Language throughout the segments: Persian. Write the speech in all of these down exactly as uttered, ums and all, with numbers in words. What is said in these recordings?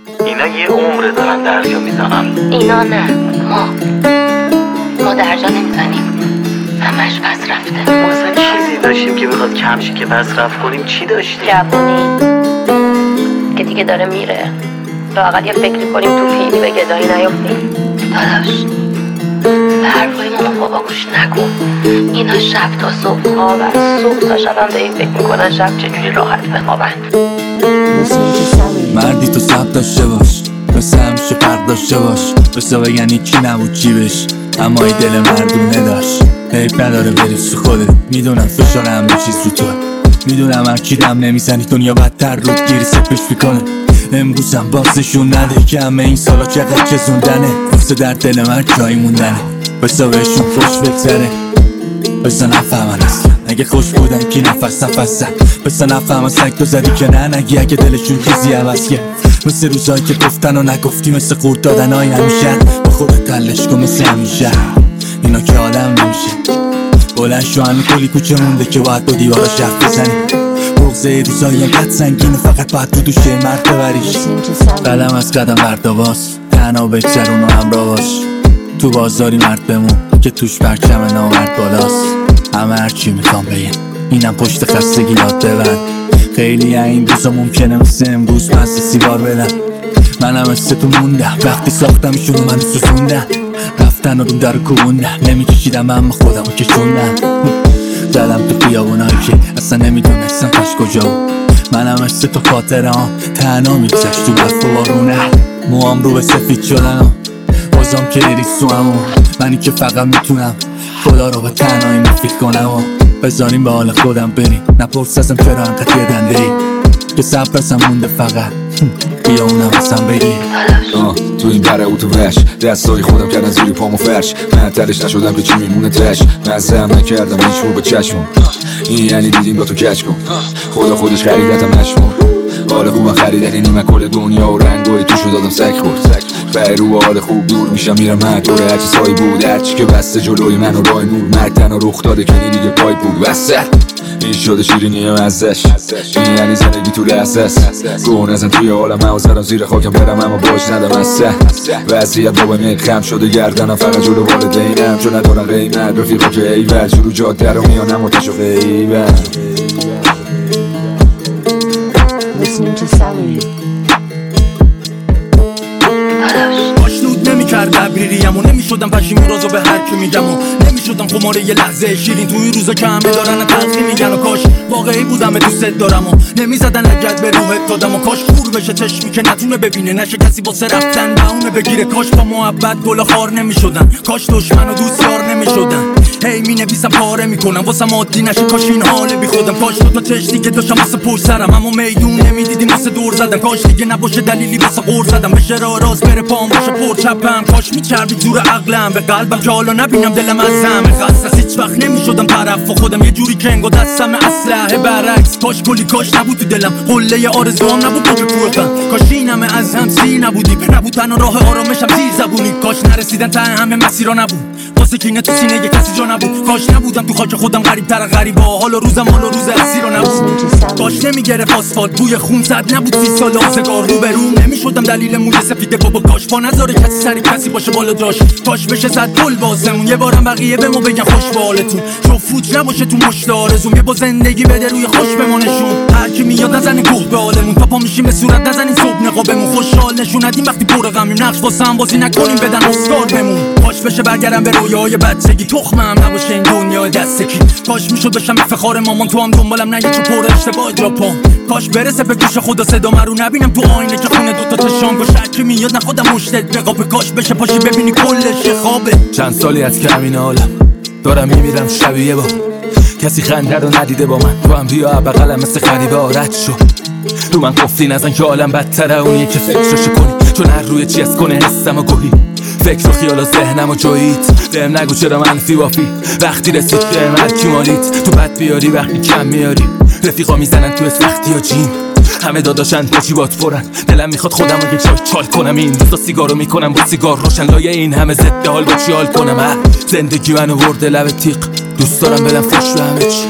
اینا یه عمره دارن درجا میزنن. اینا نه، ما ما درجا نمیزنیم، همش پس رفته. ما اصلا چیزی داشتیم که بخواد کم شه که پس رفت کنیم؟ چی داشتیم؟ جوونی که دیگه داره میره، لااقل یه فکری کنیم تو پیری به گدایی نیفتیم. داداش به حرفای مامان بابا گوش نکن، اینا شب تا صبح خوابن، صبح تا شب هم به این فکر میکنن شب چجوری راحت بخوابن. مردی تو سب داشته باش، مثل همیشه فرق داشته باش، بسا بگن یکی نبود جیبش اما ای دل مردونه داشت. حیف نداره بریز تو خودت، میدونم فشار همه چیز رو تو، میدونم هر کی دم نمیزنی دنیا بدتر رود گیری سپش میکنه. امروزم بازشون نده که همه این سالا چقدر چزوندنه، واسه در دل من جایی موندنه، بسا بهشون خوش بگذره، بسا نفهمن اصلا اگه خوش بودن کی نفس نفسن، بسا نفهمن سگ تو زدی که نه نگی اگه دلشون چیزی عوض کرد. مثل روزایی که گفتن و نگفتی، مثل قورت دادن های همیشه، با خودت تلش کن مثل همیشه، اینا که آدم نمیشه. بلند شو همین کلی کوچه مونده که باید با دیوارا شرف بزنی، بغضه روزایی انقدر سنگینه فقط باید تو دوشه مرد ببریش. قدم از قدم بردواز، تنها بگذرون و همراه باش، تو بازاری مرد بمون که توش پرچم نامرد بالاست. همه هرچی میخوام بگم اینم پشت خستگی یاد ببرن، خیلی این روزا ممکنه مثل امروز مست سیگار بدن. منم مثل تو موندم وقتی ساختمشون و منو سوزوندن، رفتن و رو در کوبوندن، نمیکشیدم اما خودمو کشوندن. زدم تو خیابونایی که اصلا نمیدونستم کاش کجا بود، منم مثل تو خاطره ها تنها میگذشت تو برف و بارونه. موام رو به سفید شدن و بازم که ریسوام، منی که فقط میتونم خدا رو به تنهایی مفید کنم و بذاریم به حال خودم بریم. نپرس ازم چرا انقدر یه دنده ای که صبر ازم مونده فقط بیا اونم ازم بگی. تو این بره او تو وش دستای خودم کردن زیری پامو فرش، من تلش نشدم که چی میمونه تش، مزه هم نکردم هیچ رو به چشمم. این یعنی دیدیم با تو کچ کن، خدا خودش خریدتم نشمون، حال خوبم خریدنی نیمه کل دنیا و رنگای توشو دادم سک خورد. برو حال خوب دور میشم میرم من طوره هرچی سایی بود، هرچی که بسته جلوی من و رای نور مرگتن و رخ داده کنی دیگه پای بود وسط. این شده شیرینیه مزش، این یعنی زندگی تو لحظه‌ست. گوه نزن توی حالم من و زدم زیر خاکم برم اما باش ندم از سه وضعیت بابا میگ خم شده گردنم فقط جلو والدینم، چون ندارم قیمت رفیقا که ایول شروع جاده رو میانم مرتش و غیبه. آشنود نمیکرد تبریریم و نمیشدم پشیمون رازو به هر کی میگم و نمیشدم خماره یه لحظه شیرین توی روزا که همه دارن تلخی میگن و کاش واقعی بودم دوست دارم و نمیزدن لگد به روحت دادم و کاش کور بشه چشمی که نتونه ببینه، نشه کسی واسه رفتن بهونه بگیره، کاش با محبت گل خار نمیشدن، کاش دشمن و دوست یار نمیشدن. هی می نویسم پاره میکنم واسه عادی نشه، کاش این حال بی خودم، کاش دو تا چشتی که داشتم واسه پشت سرم اما میدون نمیدیدیم واسه دور زدن، کاش دیگه نباشه دلیلی واسه قور زدم، بشه راه راست بره پام باشه پر چپم، کاش میچربید زور عقلم به قلبم که حالا نبینم دلم از هم خسته، هیچ وقت نمیشدم طرف و خودم یه جوری که انگار دستم اسلحه برعکس، کاش کلی کاش نبود تو دلم قله آرزوام نبود تو کوهم، کاش اینم از هم سی نبودیم، نبود تنها راه آرامشم زیر زبونی، کاش نرسیدن ته همه مسیرا نبود واسه کینه تو سینه یه کسی جا نبود، کاش نبودم تو خاک خودم غریب تر غریبا، حالا روزم حالا روز اسیرا نبود، کاش نمیگرفت آسفالت بوی خون صد نبود سی سال آزگار رو بروم، نمیشدم دلیل موی سفید بابا، کاش پا نذاره کسی سری کسی باشه بالا جاش، کاش بشه صد گل بازمون یه بارم بقیه بمو بگن خوش به حالتون، جو فوت نباشه تو مشت آرزوم، یه با زندگی بده روی خوش بمونشون، هر کی میاد نزنه گوه به حالمون، تا پا میشیم به صورت نزنین صبح نقابمون، خوشحال نشون ندیم وقتی پر غمیم، نقش واسه هم بازی نکنیم بدن اسکار بمون، کاش بشه برگردم به رویای بچگی، تخمم نباشه این دنیا دستکی، کاش میشد بشم افتخار مامان تو هم دنبالم نه یه چو پر اشتباه جاپان، کاش برسه به گوش خدا صدا رو نبینم تو آینه که خونه دوتا چشام گوش هرکی میاد نه خودم مشتت بقابه، کاش بشه پاشی ببینی کلش خوابه. چند سالی از که همین حالم دارم میمیرم شبیه با کسی خنده رو ندیده با من، تو هم بیا بغلم مثل غریبه آرد شو، تو من گفتی نزن که عالم بدتره اونیه که فکرشو کنی، چون هر روی چی از کنه حسم و گوهی، فکر و خیال و ذهنم و جوییت، بهم نگو چرا منفی وافی وقتی رسید بهم هرکی مالیت، تو بد بیاری وقتی کم میاری، رفیقا میزنن تو سختی و جیم، همه داداشن پاچی بات پرن، دلم میخواد خودم رو یه چای چال کنم، این روزا سیگارو میکنم با سیگار روشن، لایه این همه ضد حال با چی حال کنم، زندگی منو ورده لب تیغ، دوست دارم بدم فش به همه چی،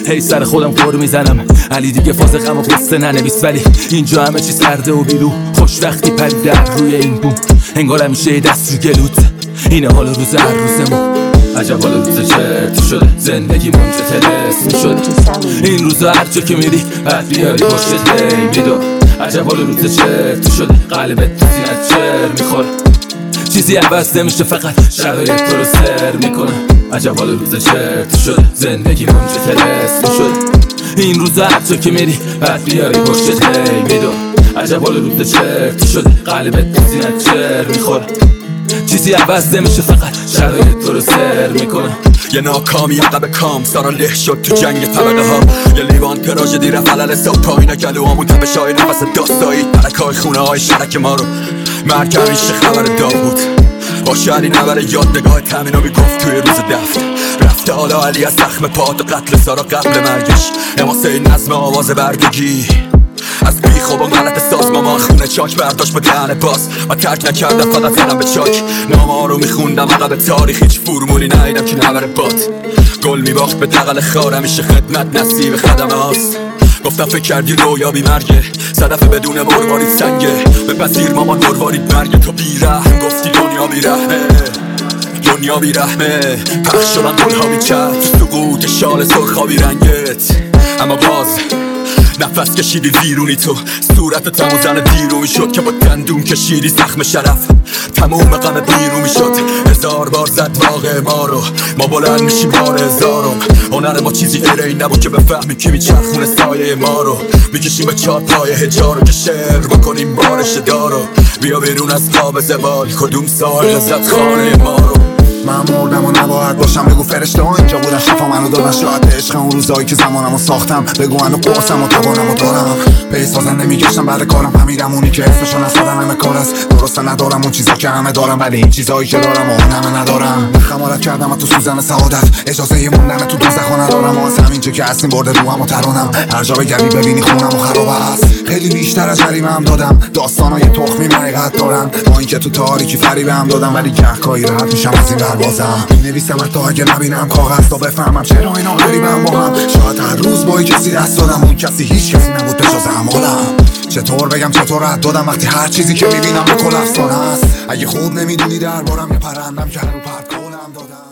هی سر خودم خور میزنم علی دیگه فاز غم و قصه ننویس، ولی اینجا همه چی سرده و بیرو خوش وقتی پرید در روی این بوم انگار همیشه دست رو گلوت اینه حال روز هر روزمون. عجب حال روز چت شده زندگی منجه تلسم شده این روزا هر جا که میری بعد بیاری پشت دی میدو. عجب حال روز چت شده قلبت تو سینت چر میخوره چیزی عوض نمیشه فقط شرایط تو رو سر میکنه. عجب حال روز چت شده زندگی منجه تلسم شده این روزا هر جا که میری بعد بیاری پشت دی میدو. عجب حال روز چت شده قلبت تو سینت چر میخوره چیزی عوض نمیشه فقط شرایط تو رو سر میکنه. یه ناکامی عقب کام سارا له شد تو جنگ طبقه ها، یه لیوان تراژدی رفت علل ساخت پایین گلوامون تپش های نفس داستایی ترک های خونه های شرک ما رو مرگ همیشه خبر داغ بود باشه علی نبره یاد نگاه تمینو میگفت توی روز دفت رفته حالا علی از زخم پات و قتل سارا قبل مرگش حماسه نظم آواز بردگی از بی خواب و غلط ساز مامان خونه چاک برداشت با دهن باز و ترک نکردم فقط زدم به چاک نامه ها رو میخوندم عقب تاریخ هیچ فرمولی ندیدم که نبره باد گل میباخت به دقل خار همیشه خدمت نصیب خدمه هاست گفتم فکر کردی رویا بی مرگه صدف بدون مروارید سنگه بپذیر مامان مروارید مرگه تو بیرحم گفتی دنیا بیرحمه دنیا بیرحمه پخش شدن گلها بیچت سقوط شال سرخابی رنگت اما باز نفس کشیدی ویرونی تو صورت تمو زن دیرو میشد که با دندون کشیدی زخم شرف تموم غم بیرو میشد هزار بار زد واقع ما رو ما بلند میشیم بار هزارم هنر ما چیزی غیر این نبود که بفهمی که میچرخونه سایه ما رو میکشیم به چهار پای هجارو که شعر بکنیم بارش دارو بیا بیرون از خواب زوال کدوم سال زد خانه ما رو من مردم و نباید باشم بگو فرشته ها اینجا بودن شفا منو دادن شاید عشق اون روزایی که زمانمو ساختم بگو منو قرصم و توانمو دارم به سازن نمیگشتم بعد کارم فهمیدم اونی که اسمشو نسادم همه کار است درسته ندارم اون چیزا که همه دارم ولی این چیزایی که دارم اون همه ندارم خمارت کردم و تو سوزن سعادت اجازه ی موندن تو دوزخو ندارم از همینجا که هستیم برده روحم و ترانم هر جا بگردی ببینی خونم و خراب است خیلی بیشتر از جریمه هم دادم داستانای تخمی حقیقت دارن با اینکه تو تاریکی فریب هم دادم ولی گهگاهی راحت میشم از این بازم نویسم حتی اگه نبینم کاغذ تا بفهمم چرا اینا غریبم با هم شاید هر روز با کسی دست دادم اون کسی هیچ کسی نبود بجز اعمالم چطور بگم چطور رد دادم وقتی هر چیزی که میبینم به کل افسانه است اگه خوب نمیدونی دربارم یه پرندم که هر رو پرد کلم دادم